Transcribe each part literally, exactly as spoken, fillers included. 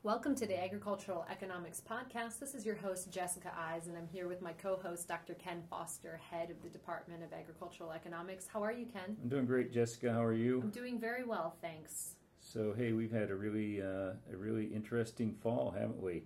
Welcome to the Agricultural Economics Podcast. This is your host, Jessica Eyes, and I'm here with my co-host, Doctor Ken Foster, head of the Department of Agricultural Economics. How are you, Ken? I'm doing great, Jessica. How are you? I'm doing very well, thanks. So, hey, we've had a really, uh, a really interesting fall, haven't we?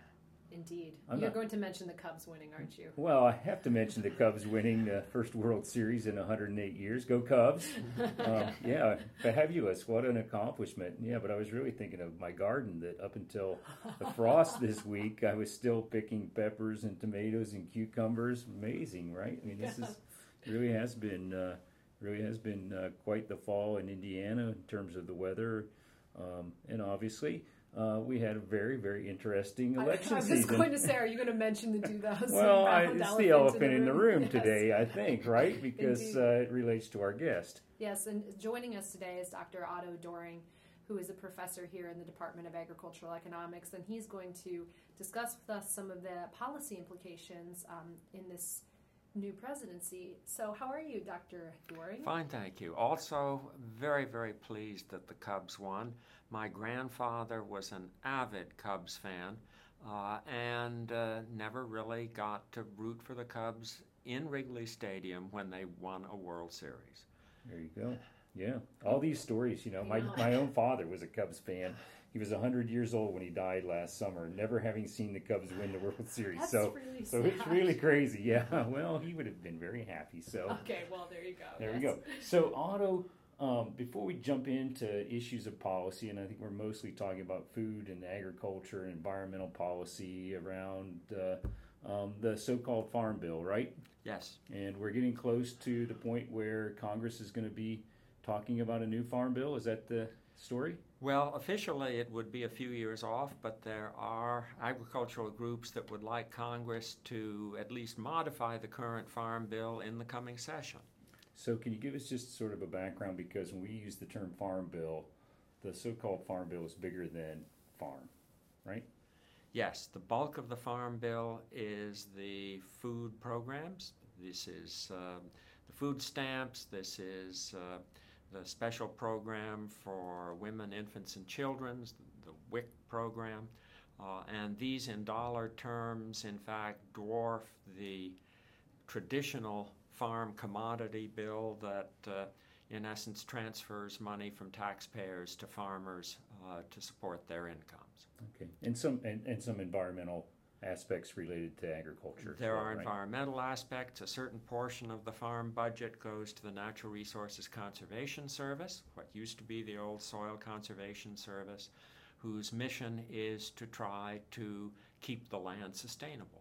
Indeed. I'm You're not... going to mention the Cubs winning, aren't you? Well, I have to mention the Cubs winning the first World Series in one hundred eight years. Go Cubs! um, yeah, fabulous. What an accomplishment. Yeah, but I was really thinking of my garden that up until the frost this week, I was still picking peppers and tomatoes and cucumbers. Amazing, right? I mean, this is really has been uh, really has been uh, quite the fall in Indiana in terms of the weather, um, and obviously. Uh, we had a very, very interesting election I, I was season. just going to say, are you going to mention the two thousand Well, I, it's the elephant in the room, yes. today, I think, right? Because uh, it relates to our guest. Yes, and joining us today is Doctor Otto Doering, who is a professor here in the Department of Agricultural Economics, and he's going to discuss with us some of the policy implications um, in this new presidency. So how are you, Doctor Doering? Fine, thank you. Also, very, very pleased that the Cubs won. My grandfather was an avid Cubs fan uh, and uh, never really got to root for the Cubs in Wrigley Stadium when they won a World Series. There you go. Yeah. All these stories, you know, my, my own father was a Cubs fan. He was one hundred years old when he died last summer, never having seen the Cubs win the World Series. That's so really so sad. It's really crazy. Yeah. Well, he would have been very happy. So Okay, well, there you go. There yes. we go. So, Otto, um, before we jump into issues of policy, and I think we're mostly talking about food and agriculture and environmental policy around uh, um, the so-called Farm Bill, right? Yes. And we're getting close to the point where Congress is going to be talking about a new Farm Bill. Is that the story? Well, officially it would be a few years off, but there are agricultural groups that would like Congress to at least modify the current Farm Bill in the coming session. So can you give us just sort of a background, because when we use the term Farm Bill, the so-called Farm Bill is bigger than farm, right? Yes, the bulk of the Farm Bill is the food programs. This is uh, the food stamps. This is uh, the special program for women, infants, and children, the W I C program. Uh, and these in dollar terms, in fact, dwarf the traditional farm commodity bill that, uh, in essence, transfers money from taxpayers to farmers uh, to support their incomes. Okay, and some and, and some environmental aspects related to agriculture. There well, are right? environmental aspects. A certain portion of the farm budget goes to the Natural Resources Conservation Service, what used to be the old Soil Conservation Service, whose mission is to try to keep the land sustainable.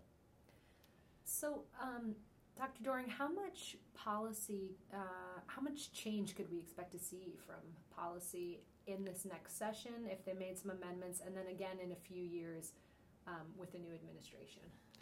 So, um, Doctor Doering, how much policy, uh, how much change could we expect to see from policy in this next session if they made some amendments, and then again in a few years um, with the new administration?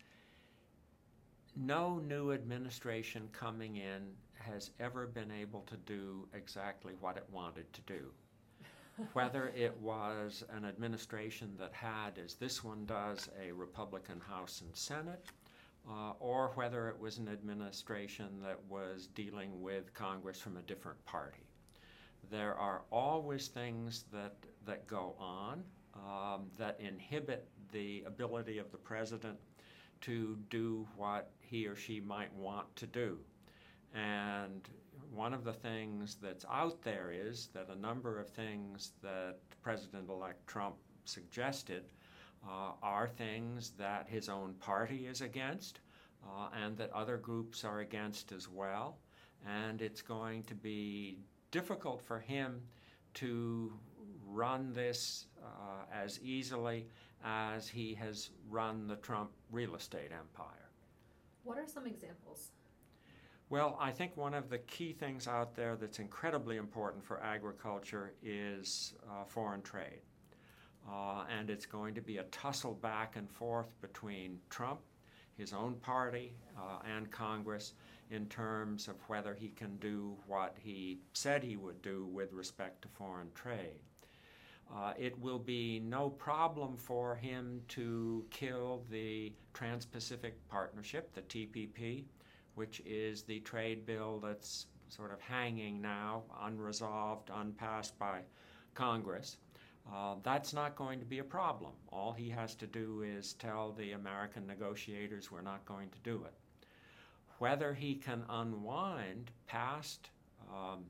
No new administration coming in has ever been able to do exactly what it wanted to do. Whether it was an administration that had, as this one does, a Republican House and Senate, Uh, or whether it was an administration that was dealing with Congress from a different party. There are always things that, that go on um, that inhibit the ability of the president to do what he or she might want to do. And one of the things that's out there is that a number of things that President-elect Trump suggested Uh, are things that his own party is against uh, and that other groups are against as well. And it's going to be difficult for him to run this uh, as easily as he has run the Trump real estate empire. What are some examples? Well, I think one of the key things out there that's incredibly important for agriculture is uh, foreign trade. Uh, and it's going to be a tussle back and forth between Trump, his own party, uh, and Congress in terms of whether he can do what he said he would do with respect to foreign trade. Uh, it will be no problem for him to kill the Trans-Pacific Partnership, the T P P, which is the trade bill that's sort of hanging now, unresolved, unpassed by Congress. Uh, that's not going to be a problem. All he has to do is tell the American negotiators we're not going to do it. Whether he can unwind past um,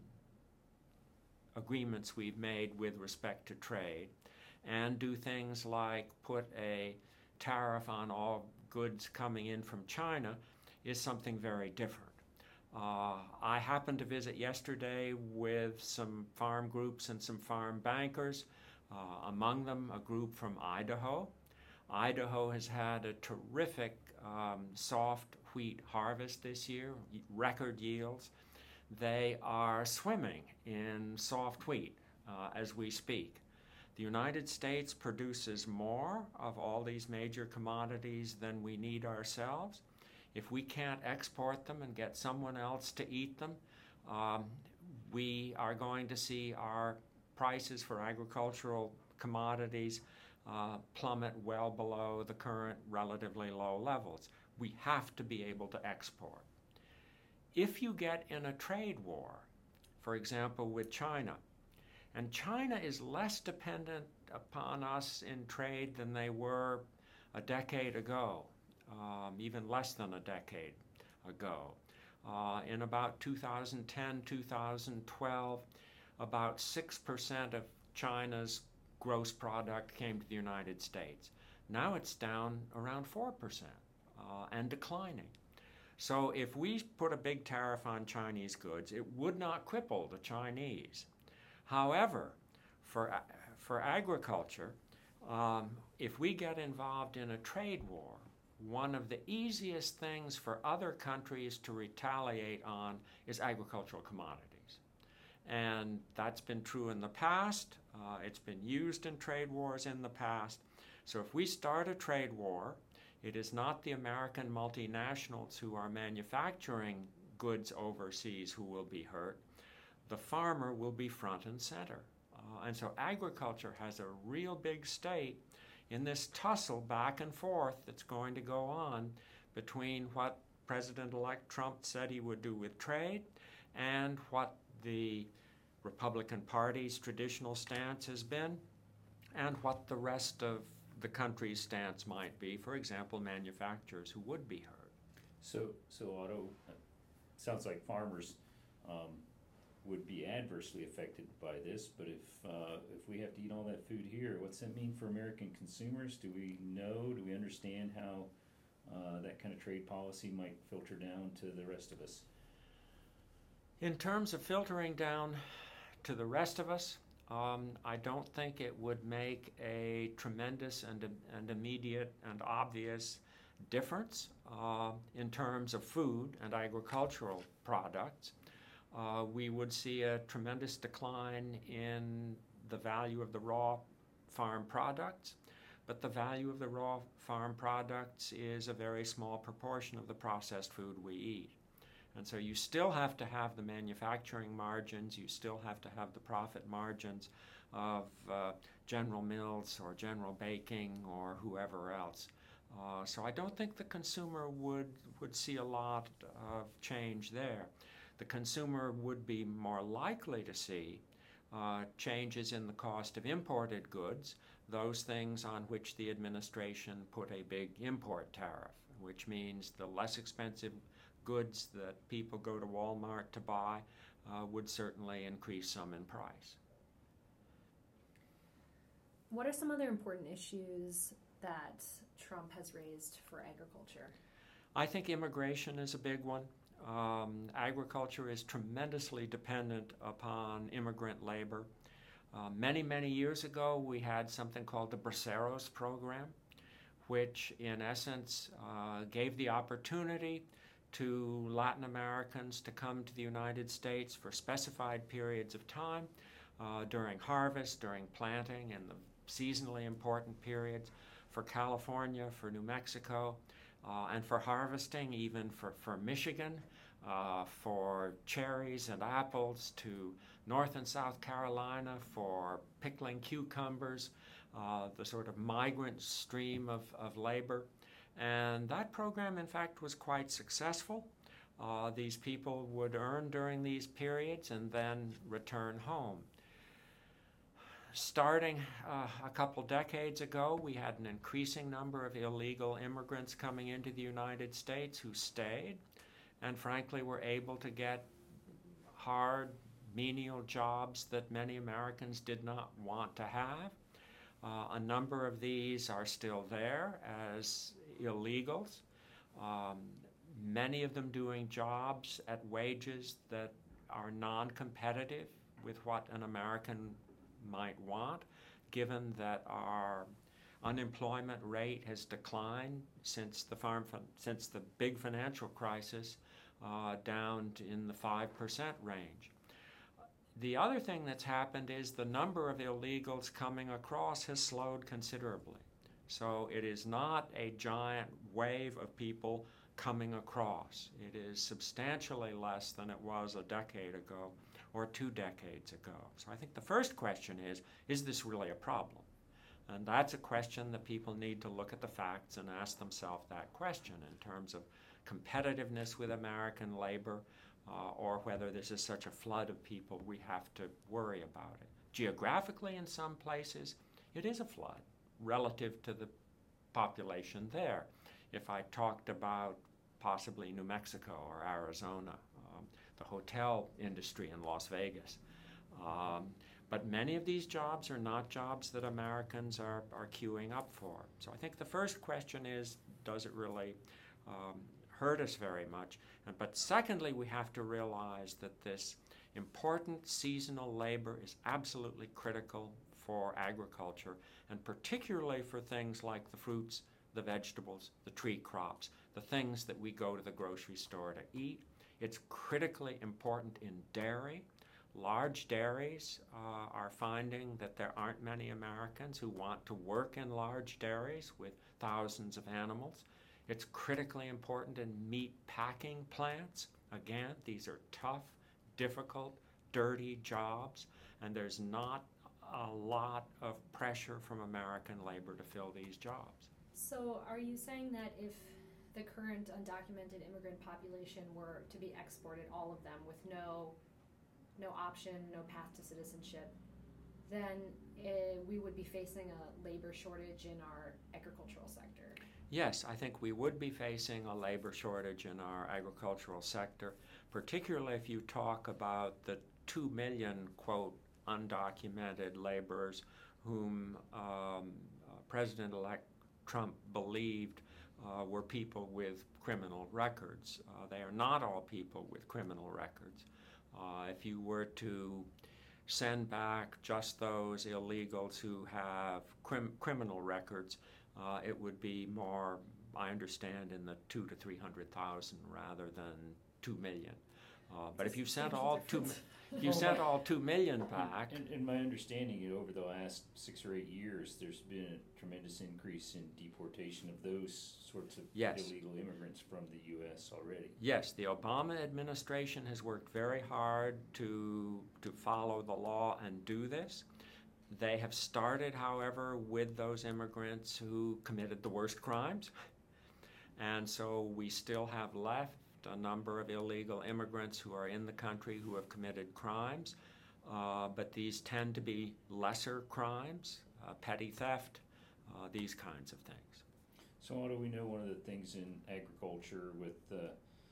agreements we've made with respect to trade and do things like put a tariff on all goods coming in from China is something very different. Uh, I happened to visit yesterday with some farm groups and some farm bankers, uh, among them a group from Idaho. Idaho has had a terrific um, soft wheat harvest this year, record yields. They are swimming in soft wheat uh, as we speak. The United States produces more of all these major commodities than we need ourselves. If we can't export them and get someone else to eat them, um, we are going to see our prices for agricultural commodities uh, plummet well below the current relatively low levels. We have to be able to export. If you get in a trade war, for example with China, and China is less dependent upon us in trade than they were a decade ago, um, even less than a decade ago. Uh, in about two thousand ten, two thousand twelve, about six percent of China's gross product came to the United States. Now it's down around four percent uh, and declining. So if we put a big tariff on Chinese goods, it would not cripple the Chinese. However, for, for agriculture, um, if we get involved in a trade war, one of the easiest things for other countries to retaliate on is agricultural commodities. And that's been true in the past. Uh, it's been used in trade wars in the past. So if we start a trade war, it is not the American multinationals who are manufacturing goods overseas who will be hurt. The farmer will be front and center. Uh, and so agriculture has a real big stake in this tussle back and forth that's going to go on between what President-elect Trump said he would do with trade and what the Republican Party's traditional stance has been and what the rest of the country's stance might be, for example, manufacturers who would be hurt. So, so Otto, it sounds like farmers um, would be adversely affected by this, but if uh, if we have to eat all that food here, what's that mean for American consumers? Do we know, do we understand how uh, that kind of trade policy might filter down to the rest of us? In terms of filtering down to the rest of us, um, I don't think it would make a tremendous and, and immediate and obvious difference uh, in terms of food and agricultural products. Uh, we would see a tremendous decline in the value of the raw farm products, but the value of the raw farm products is a very small proportion of the processed food we eat. And so you still have to have the manufacturing margins, you still have to have the profit margins of uh, General Mills or General Baking or whoever else. Uh, so I don't think the consumer would, would see a lot of change there. The consumer would be more likely to see uh, changes in the cost of imported goods, those things on which the administration put a big import tariff, which means the less expensive goods that people go to Walmart to buy uh, would certainly increase some in price. What are some other important issues that Trump has raised for agriculture? I think immigration is a big one. Um, agriculture is tremendously dependent upon immigrant labor. Uh, many, many years ago, we had something called the Braceros program, which in essence uh, gave the opportunity to Latin Americans to come to the United States for specified periods of time uh, during harvest, during planting, and the seasonally important periods for California, for New Mexico, uh, and for harvesting, even for, for Michigan, uh, for cherries and apples, to North and South Carolina for pickling cucumbers, uh, the sort of migrant stream of, of labor. And that program, in fact, was quite successful. Uh, these people would earn during these periods and then return home. starting uh, a couple decades ago, we had an increasing number of illegal immigrants coming into the United States who stayed and frankly were able to get hard, menial jobs that many Americans did not want to have. Uh, a number of these are still there as illegals, um, many of them doing jobs at wages that are non-competitive with what an American might want, given that our unemployment rate has declined since the farm since the big financial crisis, uh, down to in the five percent range. The other thing that's happened is the number of illegals coming across has slowed considerably. So it is not a giant wave of people coming across. It is substantially less than it was a decade ago or two decades ago. So I think the first question is, is this really a problem? And that's a question that people need to look at the facts and ask themselves that question in terms of competitiveness with American labor, uh, or whether this is such a flood of people we have to worry about it. Geographically, in some places, it is a flood relative to the population there. If I talked about possibly New Mexico or Arizona, um, the hotel industry in Las Vegas. Um, but many of these jobs are not jobs that Americans are, are queuing up for. So I think the first question is, does it really um, hurt us very much? And, but secondly, we have to realize that this important seasonal labor is absolutely critical for agriculture, and particularly for things like the fruits, the vegetables, the tree crops, the things that we go to the grocery store to eat. It's critically important in dairy. Large dairies uh, are finding that there aren't many Americans who want to work in large dairies with thousands of animals. It's critically important in meat packing plants. Again, these are tough, difficult, dirty jobs, and there's not a lot of pressure from American labor to fill these jobs. So are you saying that if the current undocumented immigrant population were to be exported, all of them, with no no option, no path to citizenship, then uh, we would be facing a labor shortage in our agricultural sector? Yes, I think we would be facing a labor shortage in our agricultural sector, particularly if you talk about the two million, quote, undocumented laborers whom um, uh, President-elect Trump believed uh, were people with criminal records. Uh, they are not all people with criminal records. Uh, if you were to send back just those illegals who have crim- criminal records, uh, it would be more, I understand, in the two to three hundred thousand rather than two million. Uh, but if you sent all two, if you sent all two million back, in, in my understanding, it over the last six or eight years, there's been a tremendous increase in deportation of those sorts of yes. illegal immigrants from the U S already. Yes, the Obama administration has worked very hard to to follow the law and do this. They have started, however, with those immigrants who committed the worst crimes, and so we still have left a number of illegal immigrants who are in the country who have committed crimes, uh, but these tend to be lesser crimes, uh, petty theft, uh, these kinds of things. So how do we know one of the things in agriculture with uh,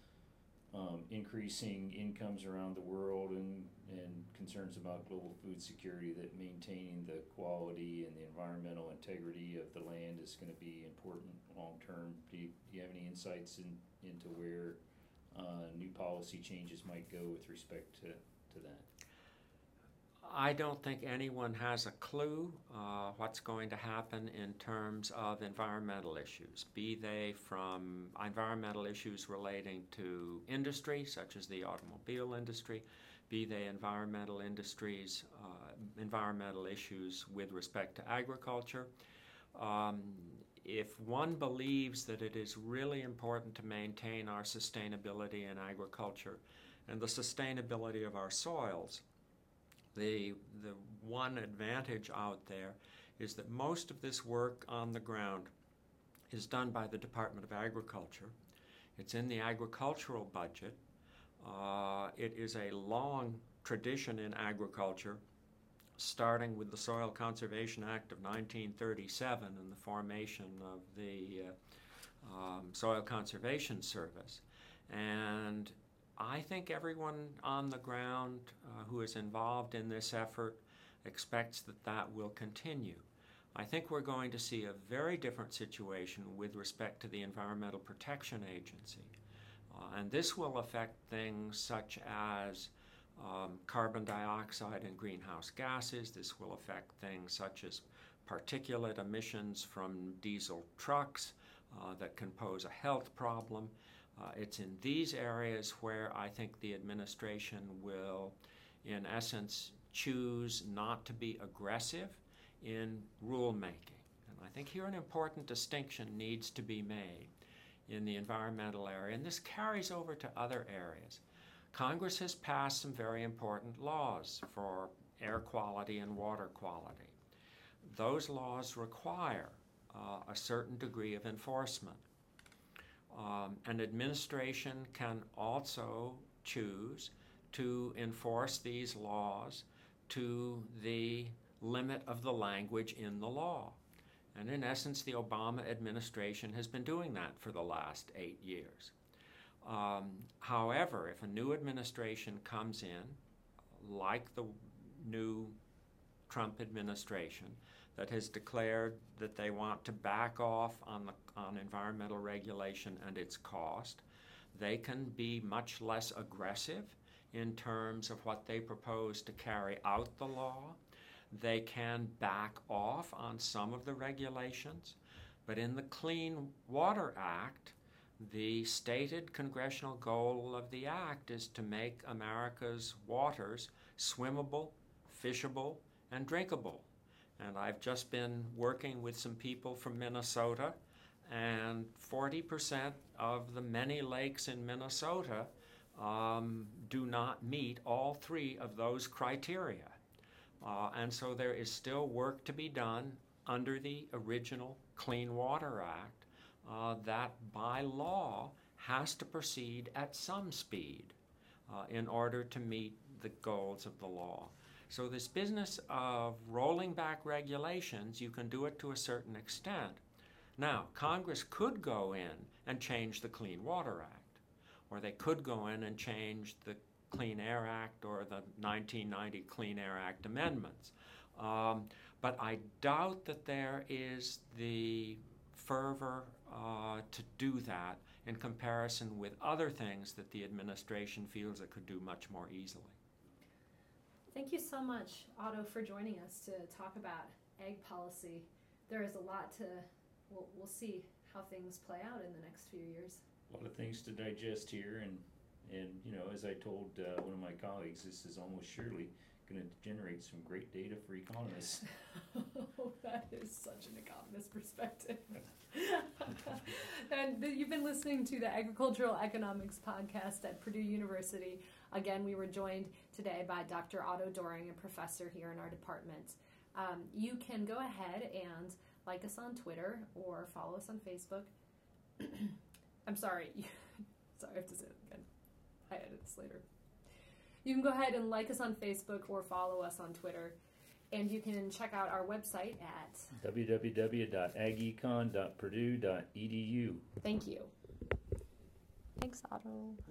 um, increasing incomes around the world and, and concerns about global food security, that maintaining the quality and the environmental integrity of the land is going to be important long term? Do you, do you have any insights in, into where Uh, new policy changes might go with respect to, to that? I don't think anyone has a clue uh, what's going to happen in terms of environmental issues, be they from environmental issues relating to industry, such as the automobile industry, be they environmental industries, uh, environmental issues with respect to agriculture. Um, If one believes that it is really important to maintain our sustainability in agriculture and the sustainability of our soils, the, the one advantage out there is that most of this work on the ground is done by the Department of Agriculture. It's in the agricultural budget. Uh, it is a long tradition in agriculture starting with the Soil Conservation Act of nineteen thirty-seven and the formation of the uh, um, Soil Conservation Service. And I think everyone on the ground uh, who is involved in this effort expects that that will continue. I think we're going to see a very different situation with respect to the Environmental Protection Agency. Uh, and this will affect things such as um, carbon dioxide and greenhouse gases. This will affect things such as particulate emissions from diesel trucks uh, that can pose a health problem. Uh, it's in these areas where I think the administration will, in essence, choose not to be aggressive in rulemaking. And I think here an important distinction needs to be made in the environmental area, and this carries over to other areas. Congress has passed some very important laws for air quality and water quality. Those laws require uh, a certain degree of enforcement. Um, an administration can also choose to enforce these laws to the limit of the language in the law. And in essence, the Obama administration has been doing that for the last eight years. Um, however, if a new administration comes in, like the new Trump administration, that has declared that they want to back off on, the, on environmental regulation and its cost, they can be much less aggressive in terms of what they propose to carry out the law. They can back off on some of the regulations, but in the Clean Water Act, the stated congressional goal of the act is to make America's waters swimmable, fishable, and drinkable. And I've just been working with some people from Minnesota, and forty percent of the many lakes in Minnesota um, do not meet all three of those criteria. Uh, and so there is still work to be done under the original Clean Water Act uh, that by law has to proceed at some speed uh, in order to meet the goals of the law. So this business of rolling back regulations, you can do it to a certain extent. Now, Congress could go in and change the Clean Water Act, or they could go in and change the Clean Air Act or the nineteen ninety Clean Air Act amendments. Um, but I doubt that there is the fervor uh, to do that in comparison with other things that the administration feels it could do much more easily. Thank you so much, Otto, for joining us to talk about ag policy. There is a lot to, we'll, we'll see how things play out in the next few years. A lot of things to digest here, and And, you know, as I told uh, one of my colleagues, this is almost surely going to generate some great data for economists. Oh, that is such an economist perspective. And you've been listening to the Agricultural Economics Podcast at Purdue University. Again, we were joined today by Doctor Otto Doering, a professor here in our department. Um, you can go ahead and like us on Twitter or follow us on Facebook. I'm sorry. Sorry, I have to say it again. I edit this later. You can go ahead and like us on Facebook or follow us on Twitter. And you can check out our website at w w w dot ag econ dot purdue dot e d u. Thank you. Thanks, Otto.